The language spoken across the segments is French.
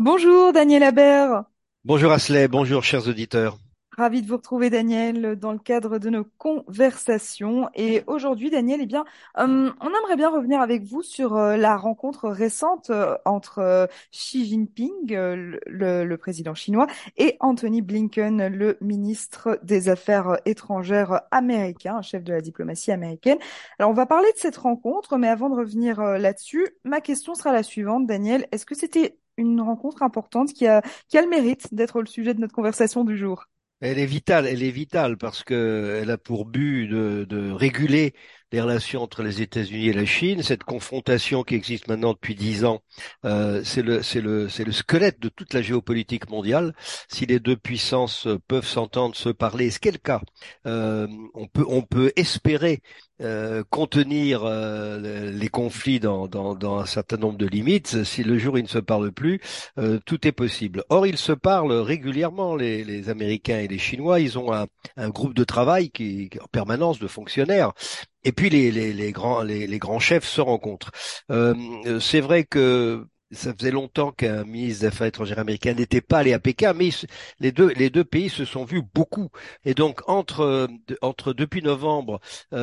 Bonjour Daniel Aber, Bonjour Asley, bonjour chers auditeurs. ravi de vous retrouver Daniel dans le cadre de nos conversations. Et aujourd'hui Daniel, on aimerait bien revenir avec vous sur la rencontre récente entre Xi Jinping, le président chinois, et Anthony Blinken, le ministre des Affaires étrangères américain, chef de la diplomatie américaine. Alors on va parler de cette rencontre, mais avant de revenir là-dessus, ma question sera la suivante, Daniel. Est-ce que c'était une rencontre importante qui a le mérite d'être le sujet de notre conversation du jour? Elle est vitale parce que elle a pour but de réguler les relations entre les États-Unis et la Chine. Cette confrontation qui existe maintenant depuis 10 ans, c'est le squelette de toute la géopolitique mondiale. Si les deux puissances peuvent s'entendre, se parler, ce qui est le cas, on peut espérer contenir les conflits dans un certain nombre de limites. Si le jour où ils ne se parlent plus, tout est possible. Or, ils se parlent régulièrement, les Américains et les Chinois. Ils ont un groupe de travail en permanence de fonctionnaires. Et puis les grands chefs se rencontrent. C'est vrai que ça faisait longtemps qu'un ministre des Affaires étrangères américain n'était pas allé à Pékin, mais les deux pays se sont vus beaucoup. Et donc entre depuis novembre,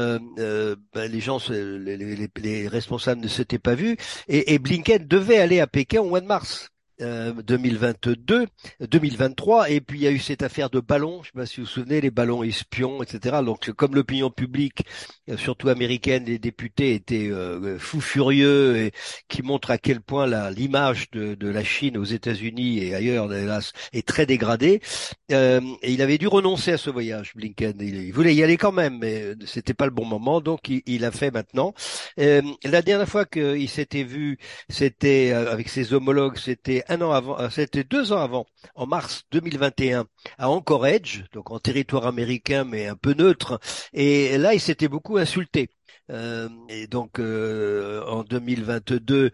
les gens, les responsables ne s'étaient pas vus, et Blinken devait aller à Pékin au mois de mars. 2022, 2023, et puis il y a eu cette affaire de ballons, je ne sais pas si vous vous souvenez, les ballons espions, etc. Donc comme l'opinion publique, surtout américaine, les députés étaient fous furieux, et qui montre à quel point l'image de la Chine aux États-Unis et ailleurs, hélas, est très dégradée. Et il avait dû renoncer à ce voyage, Blinken. Il voulait y aller quand même, mais c'était pas le bon moment, donc il l'a fait maintenant. La dernière fois qu'il s'était vu, c'était avec ses homologues, c'était un an avant, c'était 2 ans avant, en mars 2021, à Anchorage, donc en territoire américain mais un peu neutre. Et là, il s'était beaucoup insulté. Et donc en 2022,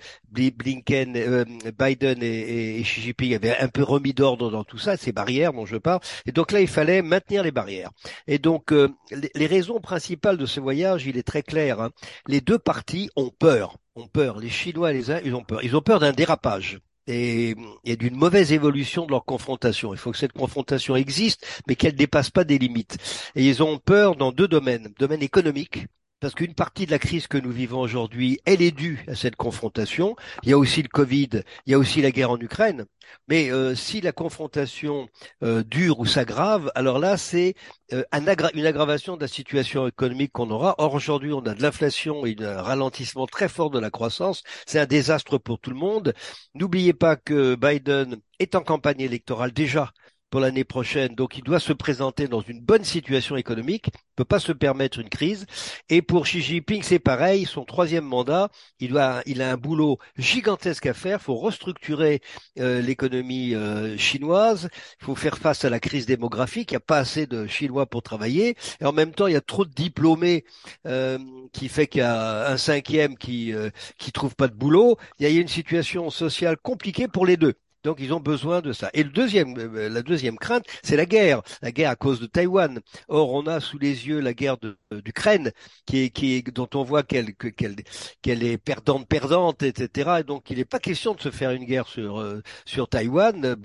Biden et Xi Jinping avaient un peu remis d'ordre dans tout ça, ces barrières dont je parle. Et donc là, il fallait maintenir les barrières. Et donc les raisons principales de ce voyage, il est très clair, hein. Les deux parties ont peur. Ont peur. Les Chinois et les Indiens, ils ont peur. Ils ont peur d'un dérapage et, et d'une mauvaise évolution de leur confrontation. Il faut que cette confrontation existe, mais qu'elle dépasse pas des limites. Et ils ont peur dans deux domaines. Domaine économique, parce qu'une partie de la crise que nous vivons aujourd'hui, elle est due à cette confrontation. Il y a aussi le Covid, il y a aussi la guerre en Ukraine. Mais si la confrontation dure ou s'aggrave, alors là, c'est une aggravation de la situation économique qu'on aura. Or, aujourd'hui, on a de l'inflation et un ralentissement très fort de la croissance. C'est un désastre pour tout le monde. N'oubliez pas que Biden est en campagne électorale déjà pour l'année prochaine, donc il doit se présenter dans une bonne situation économique, ne peut pas se permettre une crise. Et pour Xi Jinping, c'est pareil, son troisième mandat, il a un boulot gigantesque à faire. Il faut restructurer l'économie chinoise, il faut faire face à la crise démographique. Il n'y a pas assez de Chinois pour travailler, et en même temps, il y a trop de diplômés euh, qui fait qu'il y a un cinquième qui trouve pas de boulot. Il y a une situation sociale compliquée pour les deux. Donc ils ont besoin de ça. Et la deuxième crainte, c'est la guerre à cause de Taïwan. Or, on a sous les yeux la guerre d'Ukraine, dont on voit qu'elle est perdante, etc. Et donc, il n'est pas question de se faire une guerre sur Taïwan.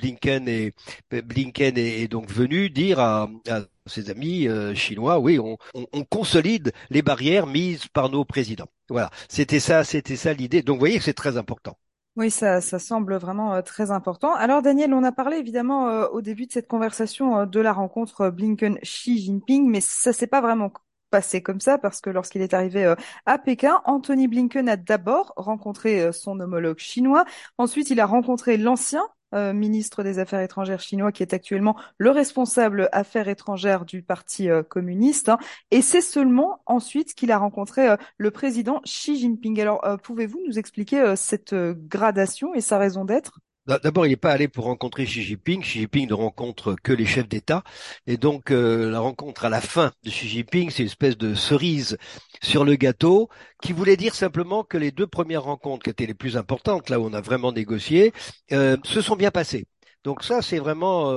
Blinken est donc venu dire à ses amis chinois, oui, on consolide les barrières mises par nos présidents. Voilà, c'était ça l'idée. Donc, vous voyez que c'est très important. Oui, ça semble vraiment très important. Alors, Daniel, on a parlé évidemment au début de cette conversation de la rencontre Blinken-Xi Jinping, mais ça s'est pas vraiment passé comme ça parce que lorsqu'il est arrivé à Pékin, Anthony Blinken a d'abord rencontré son homologue chinois. Ensuite, il a rencontré l'ancien ministre des Affaires étrangères chinois qui est actuellement le responsable Affaires étrangères du Parti communiste, hein. Et c'est seulement ensuite qu'il a rencontré le président Xi Jinping. Alors, pouvez-vous nous expliquer cette gradation et sa raison d'être? D'abord, il n'est pas allé pour rencontrer Xi Jinping. Xi Jinping ne rencontre que les chefs d'État. Et donc, la rencontre à la fin de Xi Jinping, c'est une espèce de cerise sur le gâteau, qui voulait dire simplement que les deux premières rencontres, qui étaient les plus importantes, là où on a vraiment négocié, se sont bien passées. Donc ça, c'est vraiment,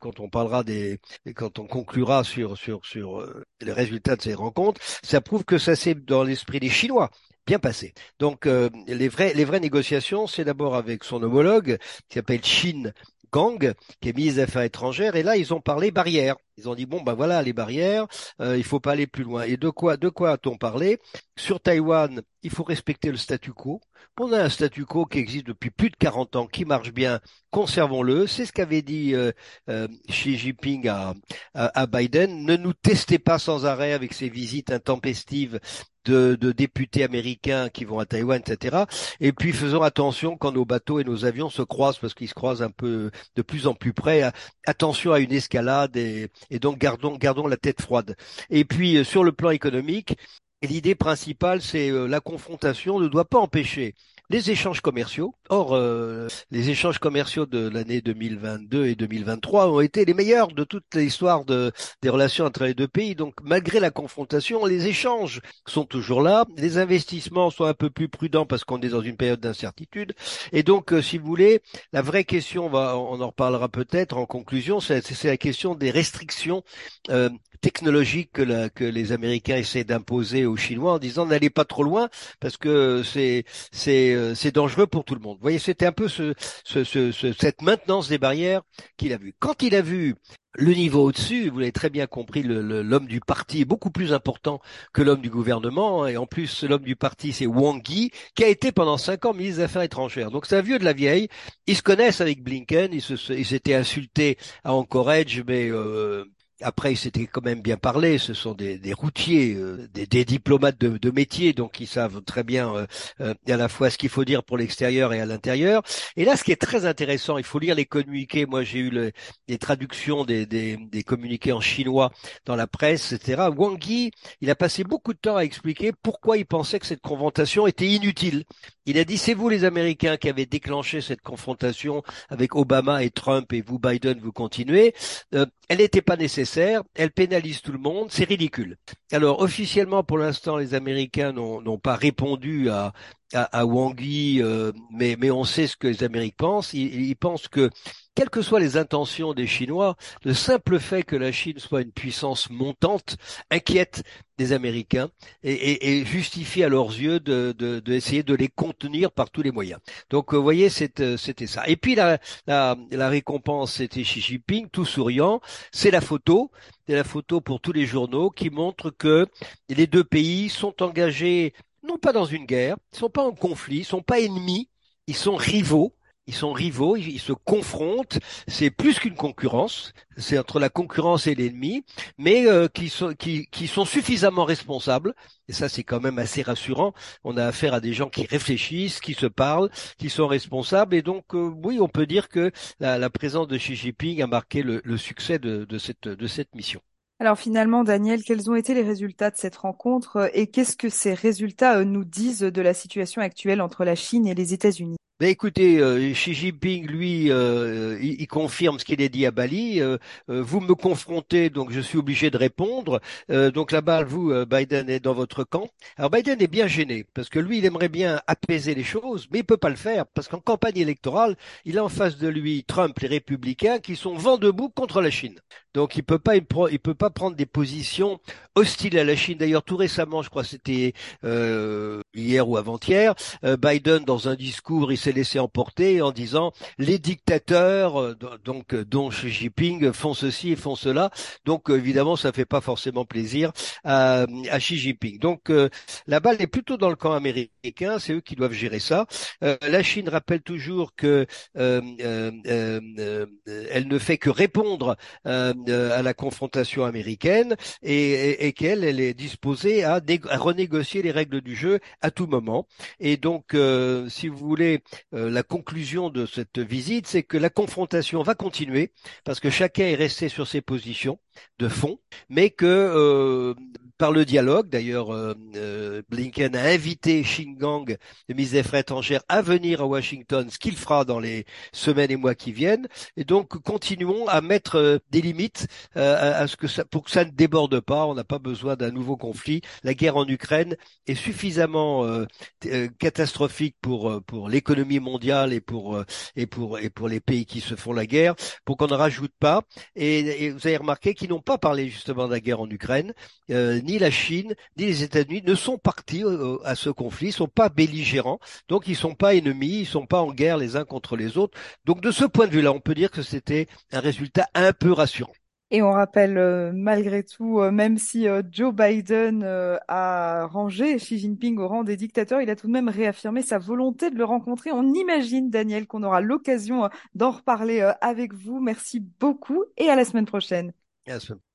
quand on conclura sur les résultats de ces rencontres, ça prouve que ça c'est dans l'esprit des Chinois. bien passé. Donc, les vraies négociations, c'est d'abord avec son homologue, qui s'appelle Shin Gang, qui est ministre des Affaires étrangères. Et là, ils ont parlé barrières. Ils ont dit, bon, ben voilà, les barrières, il faut pas aller plus loin. Et de quoi a-t-on parlé? Sur Taïwan, il faut respecter le statu quo. On a un statu quo qui existe depuis plus de 40 ans, qui marche bien. Conservons-le. C'est ce qu'avait dit Xi Jinping à Biden. Ne nous testez pas sans arrêt avec ces visites intempestives de députés américains qui vont à Taïwan, etc. Et puis faisons attention quand nos bateaux et nos avions se croisent, parce qu'ils se croisent un peu de plus en plus près. Attention à une escalade et donc gardons la tête froide. Et puis sur le plan économique, l'idée principale, c'est la confrontation ne doit pas empêcher les échanges commerciaux. Or, les échanges commerciaux de l'année 2022 et 2023 ont été les meilleurs de toute l'histoire des relations entre les deux pays. Donc, malgré la confrontation, les échanges sont toujours là. Les investissements sont un peu plus prudents parce qu'on est dans une période d'incertitude. Et donc, si vous voulez, la vraie question, on en reparlera peut-être en conclusion, c'est la question des restrictions technologiques que les Américains essaient d'imposer aux Chinois en disant n'allez pas trop loin parce que c'est dangereux pour tout le monde. Vous voyez, c'était un peu cette maintenance des barrières qu'il a vu. Quand il a vu le niveau au-dessus, vous l'avez très bien compris, l'homme du parti est beaucoup plus important que l'homme du gouvernement. Hein, et en plus, l'homme du parti, c'est Wang Yi, qui a été pendant 5 ans ministre des Affaires étrangères. Donc c'est un vieux de la vieille. Ils se connaissent avec Blinken. Ils s'étaient insultés à Anchorage, mais après, ils s'étaient quand même bien parlé. Ce sont des routiers, des diplomates de métier, donc ils savent très bien à la fois ce qu'il faut dire pour l'extérieur et à l'intérieur. Et là, ce qui est très intéressant, il faut lire les communiqués. Moi, j'ai eu les traductions des communiqués en chinois dans la presse, etc. Wang Yi, il a passé beaucoup de temps à expliquer pourquoi il pensait que cette confrontation était inutile. Il a dit, c'est vous les Américains qui avez déclenché cette confrontation avec Obama et Trump et vous, Biden, vous continuez. Elle n'était pas nécessaire, elle pénalise tout le monde, c'est ridicule. Alors officiellement, pour l'instant, les Américains n'ont pas répondu à Wang Yi, mais on sait ce que les Américains pensent. Ils pensent que, quelles que soient les intentions des Chinois, le simple fait que la Chine soit une puissance montante inquiète des Américains et justifie à leurs yeux essayer de les contenir par tous les moyens. Donc, vous voyez, c'était ça. Et puis, la récompense, c'était Xi Jinping, tout souriant. C'est la photo. C'est la photo pour tous les journaux qui montre que les deux pays sont engagés non pas dans une guerre, ils sont pas en conflit, ils sont pas ennemis, ils sont rivaux. Ils sont rivaux, ils se confrontent. C'est plus qu'une concurrence. C'est entre la concurrence et l'ennemi, mais qui sont suffisamment responsables. Et ça, c'est quand même assez rassurant. On a affaire à des gens qui réfléchissent, qui se parlent, qui sont responsables. Et donc, oui, on peut dire que la présence de Xi Jinping a marqué le succès de cette mission. Alors finalement, Daniel, quels ont été les résultats de cette rencontre et qu'est-ce que ces résultats nous disent de la situation actuelle entre la Chine et les États-Unis? Ben écoutez, Xi Jinping, lui, il confirme ce qu'il a dit à Bali. Vous me confrontez, donc je suis obligé de répondre. Donc là-bas, vous, Biden est dans votre camp. Alors Biden est bien gêné parce que lui, il aimerait bien apaiser les choses, mais il peut pas le faire parce qu'en campagne électorale, il a en face de lui Trump, les républicains, qui sont vent debout contre la Chine. Donc il peut pas prendre des positions hostiles à la Chine. D'ailleurs, tout récemment, je crois que c'était hier ou avant-hier. Biden, dans un discours, il s'est laissé emporter en disant les dictateurs, dont Xi Jinping, font ceci et font cela. Donc évidemment, ça fait pas forcément plaisir à Xi Jinping. Donc la balle est plutôt dans le camp américain, c'est eux qui doivent gérer ça. La Chine rappelle toujours que elle ne fait que répondre à la confrontation américaine et qu'elle elle est disposée à renégocier les règles du jeu à tout moment. Et donc, si vous voulez, la conclusion de cette visite, c'est que la confrontation va continuer parce que chacun est resté sur ses positions de fond, mais que par le dialogue, d'ailleurs, Blinken a invité Shingang, le ministre des Affaires étrangères, à venir à Washington, ce qu'il fera dans les semaines et mois qui viennent. Et donc, continuons à mettre des limites à ce que ça, pour que ça ne déborde pas. On n'a pas besoin d'un nouveau conflit. La guerre en Ukraine est suffisamment catastrophique pour l'économie mondiale et pour les pays qui se font la guerre, pour qu'on ne rajoute pas. Et vous avez remarqué qu'ils n'ont pas parlé justement de la guerre en Ukraine, ni la Chine, ni les États-Unis ne sont partis à ce conflit, ils sont pas belligérants, donc ils sont pas ennemis, ils sont pas en guerre les uns contre les autres. Donc de ce point de vue-là, on peut dire que c'était un résultat un peu rassurant. Et on rappelle malgré tout, même si Joe Biden a rangé Xi Jinping au rang des dictateurs, il a tout de même réaffirmé sa volonté de le rencontrer. On imagine, Daniel, qu'on aura l'occasion d'en reparler avec vous. Merci beaucoup et à la semaine prochaine. Et à ce